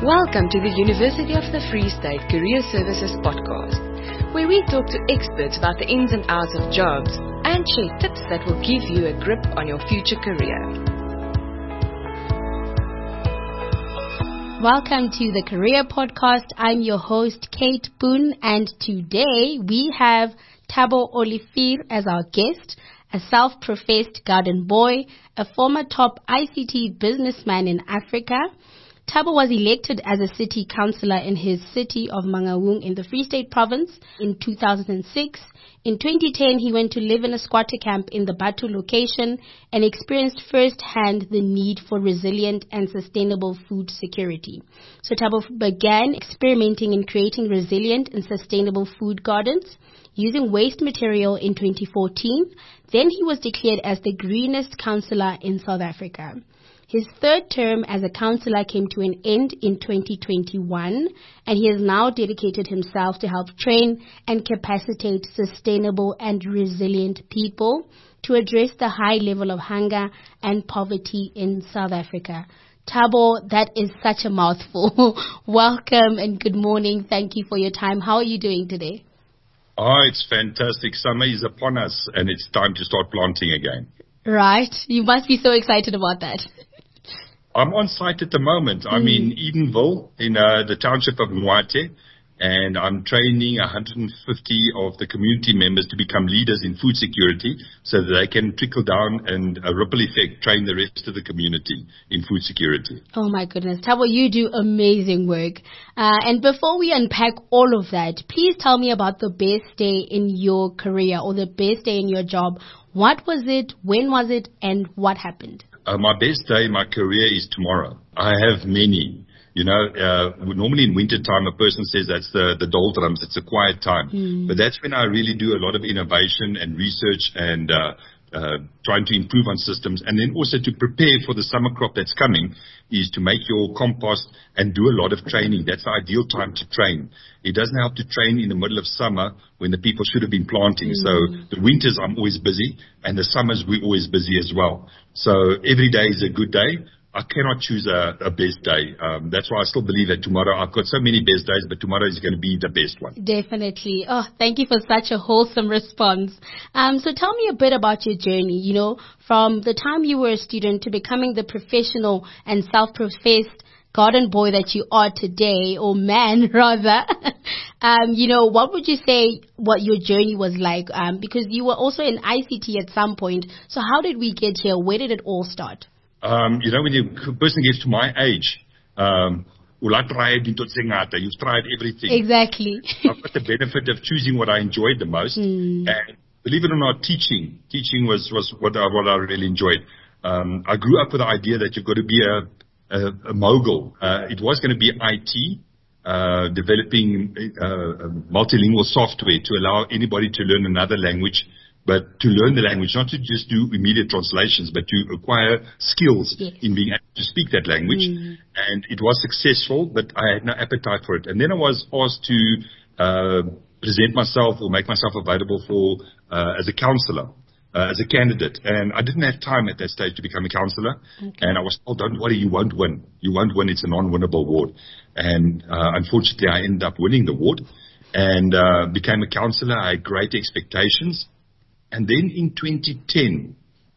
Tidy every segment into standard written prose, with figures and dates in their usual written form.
Welcome to the University of the Free State Career Services podcast, where we talk to experts about the ins and outs of jobs and share tips that will give you a grip on your future career. Welcome to the Career Podcast. I'm your host, Kate Boone, and today we have Thabo Olivier as our guest, a self-professed garden boy, a former top ICT businessman in Africa. Thabo was elected as a city councillor in his city of Mangaung in the Free State province in 2006. In 2010, he went to live in a squatter camp in the Batu location and experienced firsthand the need for resilient and sustainable food security. So Thabo began experimenting in creating resilient and sustainable food gardens using waste material in 2014. Then he was declared as the greenest councillor in South Africa. His third term as a councillor came to an end in 2021, and he has now dedicated himself to help train and capacitate sustainable and resilient people to address the high level of hunger and poverty in South Africa. Thabo, that is such a mouthful. Welcome and good morning. Thank you for your time. How are you doing today? Oh, it's fantastic. Summer is upon us, and it's time to start planting again. Right. You must be so excited about that. I'm on site at the moment. I'm in Edenville in the township of Mwate, and I'm training 150 of the community members to become leaders in food security so that they can trickle down and a ripple effect train the rest of the community in food security. Oh my goodness. Thabo, you do amazing work. And before we unpack all of that, please tell me about the best day in your career or the best day in your job. What was it? When was it? And what happened? My best day in my career is tomorrow. I have many. You know, normally in winter time, a person says that's the doldrums. It's a quiet time. But that's when I really do a lot of innovation and research and trying to improve on systems. And then also to prepare for the summer crop that's coming is to make your compost and do a lot of training. That's the ideal time to train. It doesn't help to train in the middle of summer when the people should have been planting. So the winters I'm always busy, and the summers we're always busy as well. So every day is a good day. I cannot choose a best day. That's why I still believe that tomorrow, I've got so many best days, but tomorrow is going to be the best one. Definitely. Oh, thank you for such a wholesome response. So tell me a bit about your journey, you know, from the time you were a student to becoming the professional and self-professed garden boy that you are today, or man rather. You know, what would you say what your journey was like? Because you were also in ICT at some point. So how did we get here? Where did it all start? You know, when a person gets to my age, you've tried everything. Exactly. I've got the benefit of choosing what I enjoyed the most. And believe it or not, teaching was what I really enjoyed. I grew up with the idea that you've got to be a mogul. It was going to be IT, developing multilingual software to allow anybody to learn another language, but to learn the language, not to just do immediate translations, but to acquire skills in being able to speak that language. And it was successful, but I had no appetite for it. And then I was asked to present myself or make myself available for as a councillor. As a candidate, and I didn't have time at that stage to become a councillor, and I was told, don't worry, you won't win. You won't win, it's a non-winnable ward. And unfortunately, I ended up winning the ward and became a councillor. I had great expectations. And then in 2010,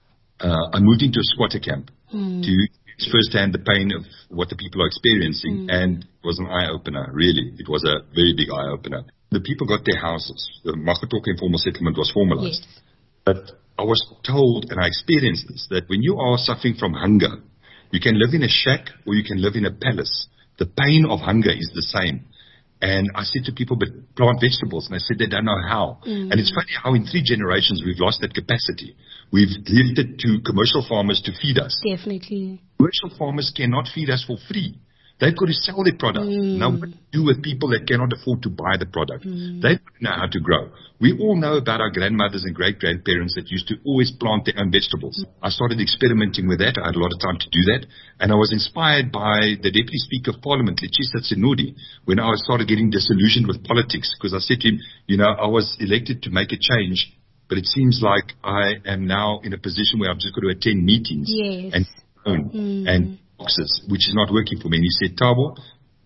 I moved into a squatter camp to experience firsthand the pain of what the people are experiencing, and it was an eye-opener, really. It was a very big eye-opener. The people got their houses. The Makatoka informal settlement was formalized. Yes. But I was told, and I experienced this, that when you are suffering from hunger, you can live in a shack or you can live in a palace. The pain of hunger is the same. And I said to people, but plant vegetables. And I said, they don't know how. And it's funny how in 3 generations we've lost that capacity. We've left it to commercial farmers to feed us. Definitely. Commercial farmers cannot feed us for free. They've got to sell their product. Now, what do you do with people that cannot afford to buy the product? They don't know how to grow. We all know about our grandmothers and great-grandparents that used to always plant their own vegetables. I started experimenting with that. I had a lot of time to do that. And I was inspired by the Deputy Speaker of Parliament, Letshisa Tsenodi, when I started getting disillusioned with politics. Because I said to him, you know, I was elected to make a change, but it seems like I am now in a position where I'm just going to attend meetings and boxes, which is not working for me. And he said, Thabo,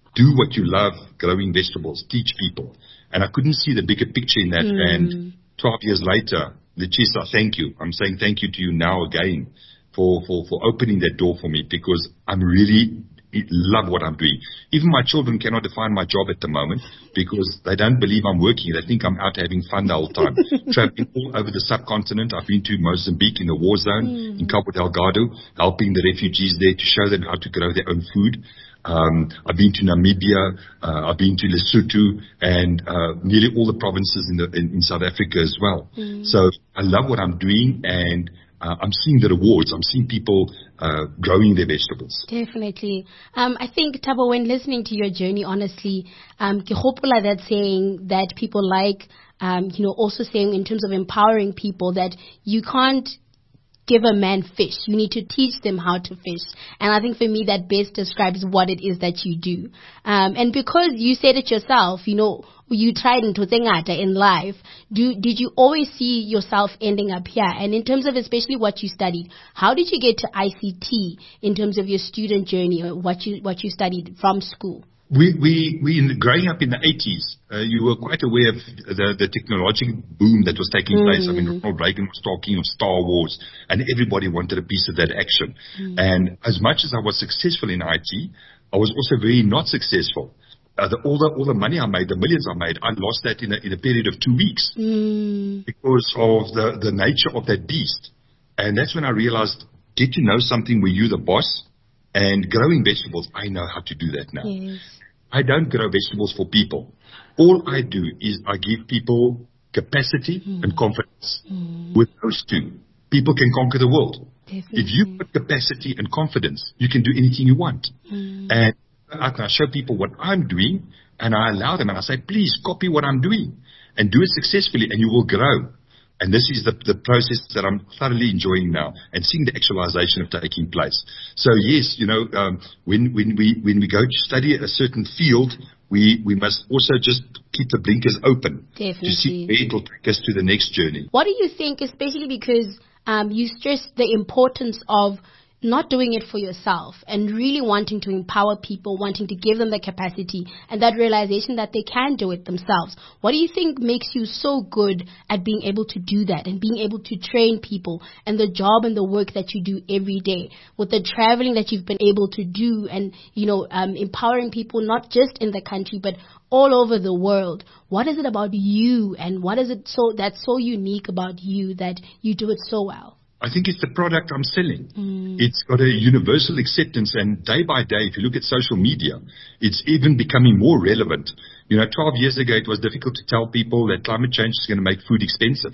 do what you love, growing vegetables, teach people. And I couldn't see the bigger picture in that. And 12 years later, Leticia, thank you. I'm saying thank you to you now again for opening that door for me, because I'm really love what I'm doing. Even my children cannot define my job at the moment because they don't believe I'm working. They think I'm out having fun the whole time. Traveling all over the subcontinent. I've been to Mozambique in the war zone, in Cabo Delgado, helping the refugees there to show them how to grow their own food. I've been to Namibia, I've been to Lesotho, and nearly all the provinces in South Africa as well. So I love what I'm doing, and I'm seeing the rewards. I'm seeing people growing their vegetables. Definitely. I think, Thabo, when listening to your journey, honestly, ke gopola that saying that people like, also saying in terms of empowering people that you can't give a man fish. You need to teach them how to fish. And I think for me that best describes what it is that you do. And because you said it yourself, you tried into Tengata in life. Did you always see yourself ending up here? And in terms of especially what you studied, how did you get to ICT in terms of your student journey or what you studied from school? Growing up in the 80s, you were quite aware of the technological boom that was taking place. I mean, Ronald Reagan was talking of Star Wars, and everybody wanted a piece of that action. And as much as I was successful in IT, I was also very not successful. All the money I made, the millions I made, I lost that in a period of 2 weeks because of the nature of that beast. And that's when I realized, get to know something where you're the boss. And growing vegetables, I know how to do that now. Yes. I don't grow vegetables for people. All I do is I give people capacity and confidence. With those two, people can conquer the world. Definitely. If you've got capacity and confidence, you can do anything you want. And I can show people what I'm doing, and I allow them, and I say, please copy what I'm doing and do it successfully, and you will grow. And this is the process that I'm thoroughly enjoying now, and seeing the actualization of taking place. So yes, when we go to study a certain field, we must also just keep the blinkers open. Definitely. To see where it will take us to the next journey. What do you think, especially because you stress the importance of not doing it for yourself and really wanting to empower people, wanting to give them the capacity and that realization that they can do it themselves. What do you think makes you so good at being able to do that and being able to train people and the job and the work that you do every day with the traveling that you've been able to do and, empowering people not just in the country but all over the world? What is it about you and what is it that's so unique about you that you do it so well? I think it's the product I'm selling. It's got a universal acceptance, and day by day, if you look at social media, it's even becoming more relevant. 12 years ago, it was difficult to tell people that climate change is going to make food expensive.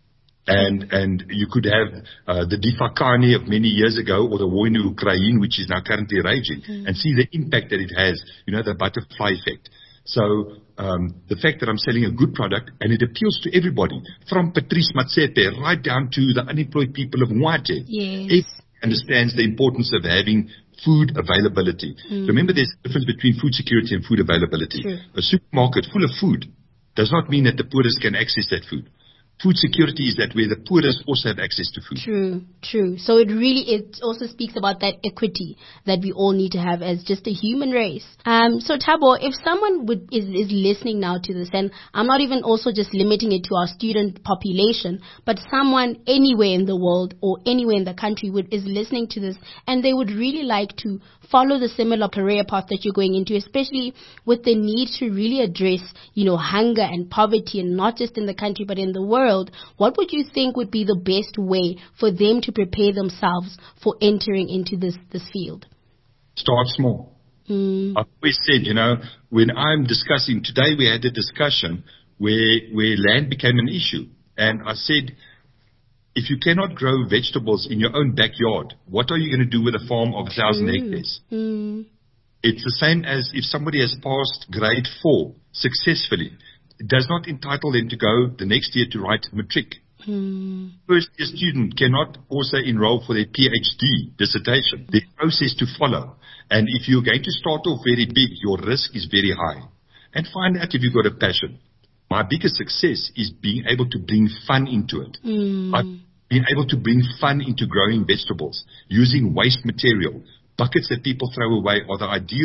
And you could have the Difakani of many years ago, or the war in Ukraine, which is now currently raging, and see the impact that it has, the butterfly effect. So the fact that I'm selling a good product and it appeals to everybody, from Patrice Matsepe right down to the unemployed people of Mwate. Yes. Everyone understands the importance of having food availability. Remember, there's a difference between food security and food availability. True. A supermarket full of food does not mean that the poorest can access that food. Food security is that where the poorest also have access to food. True. So it also speaks about that equity that we all need to have as just a human race. So Thabo, if someone is listening now to this, and I'm not even also just limiting it to our student population, but someone anywhere in the world or anywhere in the country is listening to this, and they would really like to follow the similar career path that you're going into, especially with the need to really address, hunger and poverty, and not just in the country but in the world, what would you think would be the best way for them to prepare themselves for entering into this field? Start small. I've always said, when I'm discussing, today we had a discussion where land became an issue. And I said, if you cannot grow vegetables in your own backyard, what are you going to do with a farm of 1,000 hectares? It's the same as if somebody has passed grade 4 successfully. It does not entitle them to go the next year to write matric. First year student cannot also enroll for their PhD dissertation. There's a process to follow. And if you're going to start off very big, your risk is very high. And find out if you've got a passion. My biggest success is being able to bring fun into it. I've been able to bring fun into growing vegetables using waste material. Buckets that people throw away are the ideal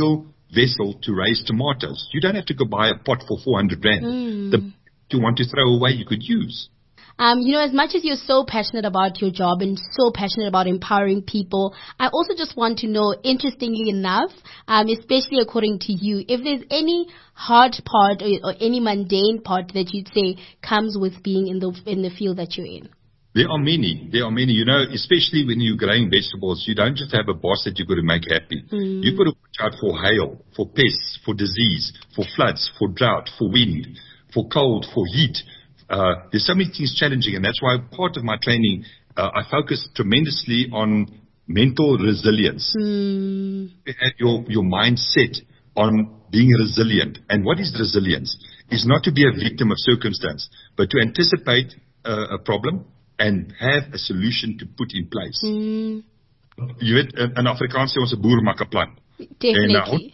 vessel to raise tomatoes. You don't have to go buy a pot for 400 rand. The you want to throw away, you could use. As much as you're so passionate about your job and so passionate about empowering people, I also just want to know, interestingly enough, especially according to you, if there's any hard part or any mundane part that you'd say comes with being in the field that you're in. There are many. Especially when you're growing vegetables, you don't just have a boss that you've got to make happy. You've got to watch out for hail, for pests, for disease, for floods, for drought, for wind, for cold, for heat. There's so many things challenging, and that's why part of my training, I focus tremendously on mental resilience. Your mindset on being resilient. And what is resilience? Is not to be a victim of circumstance, but to anticipate a problem and have a solution to put in place. Jy weet, in Afrikaans sê ons 'n boer maak 'n plan. Definitely.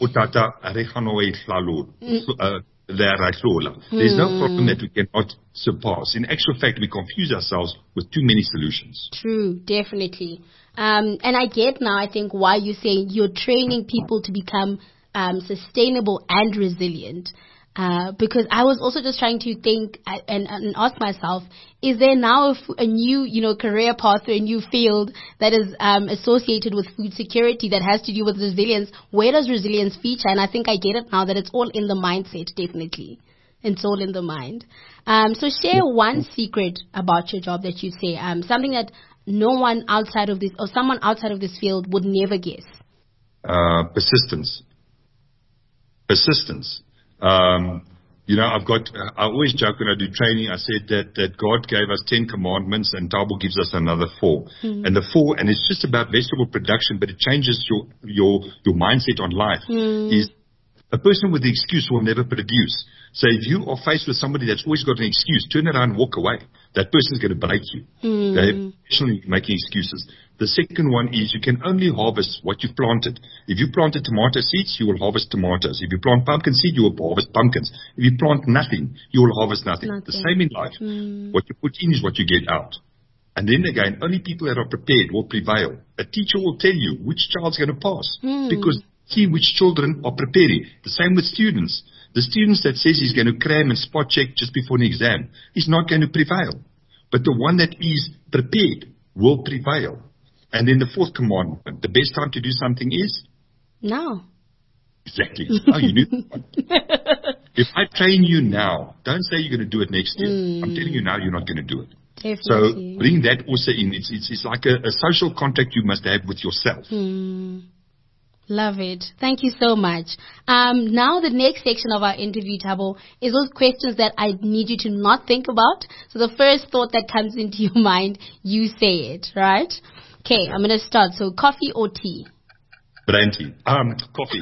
There's no problem that we cannot surpass. In actual fact, we confuse ourselves with too many solutions. True, definitely. And I get now, I think, why you're saying you're training people to become sustainable and resilient. Because I was also just trying to think and ask myself, is there now a new, career path or a new field that is associated with food security that has to do with resilience? Where does resilience feature? And I think I get it now that it's all in the mindset, definitely. It's all in the mind. So share one secret about your job that you say, something that no one outside of this or someone outside of this field would never guess. Persistence. I always joke when I do training, I said that God gave us 10 commandments and Thabo gives us another 4. And the 4, and it's just about vegetable production, but it changes your mindset on life. Is a person with the excuse will never produce. So if you are faced with somebody that's always got an excuse, turn around and walk away. That person's going to break you. They're intentionally making excuses. The second one is you can only harvest what you've planted. If you planted tomato seeds, you will harvest tomatoes. If you plant pumpkin seed, you will harvest pumpkins. If you plant nothing, you will harvest nothing. The same in life. What you put in is what you get out. And then again, only people that are prepared will prevail. A teacher will tell you which child's going to pass because see which children are preparing. The same with students. The students that says he's going to cram and spot check just before an exam is not going to prevail. But the one that is prepared will prevail. And then the fourth commandment, the best time to do something is? Now. Exactly. Now you knew. If I train you now, don't say you're going to do it next year. I'm telling you now you're not going to do it. Definitely. So bring that also in. It's like a social contract you must have with yourself. Love it. Thank you so much. Now the next section of our interview, Thabo, is those questions that I need you to not think about. So the first thought that comes into your mind, you say it, right? Okay, I'm going to start. So coffee or tea? Brandy. Coffee.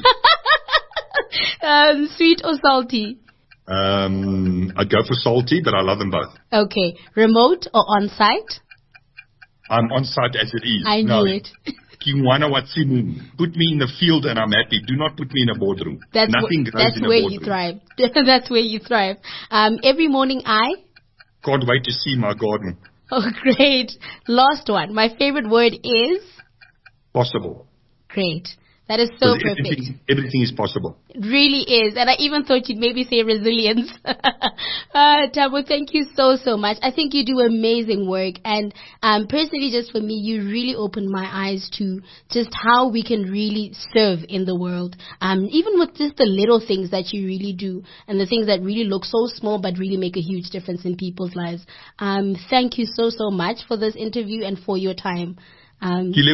Sweet or salty? I'd go for salty, but I love them both. Okay. Remote or on-site? I'm on-site as it is. I knew it. Put me in the field and I'm happy. Do not put me in a boardroom. Nothing grows in a boardroom. That's where you thrive. That's where you thrive. Every morning I? Can't wait to see my garden. Oh, great. Last one. My favorite word is? Possible. Great. That is so perfect. Everything is possible. It really is. And I even thought you'd maybe say resilience. Thabo, thank you so, so much. I think you do amazing work. And personally, just for me, you really opened my eyes to just how we can really serve in the world. Even with just the little things that you really do and the things that really look so small but really make a huge difference in people's lives. Thank you so, so much for this interview and for your time. And this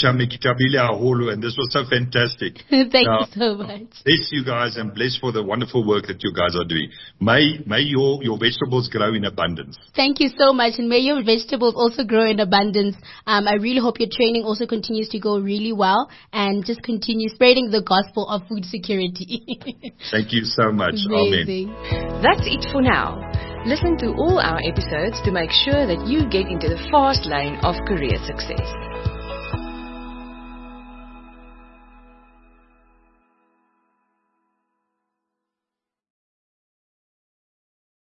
was so fantastic. Thank you so much. Bless you guys and bless for the wonderful work that you guys are doing. May your vegetables grow in abundance. Thank you so much, and may your vegetables also grow in abundance. I really hope your training also continues to go really well and just continue spreading the gospel of food security. Thank you so much. Amazing. Amen. That's it for now. Listen to all our episodes to make sure that you get into the fast lane of career success.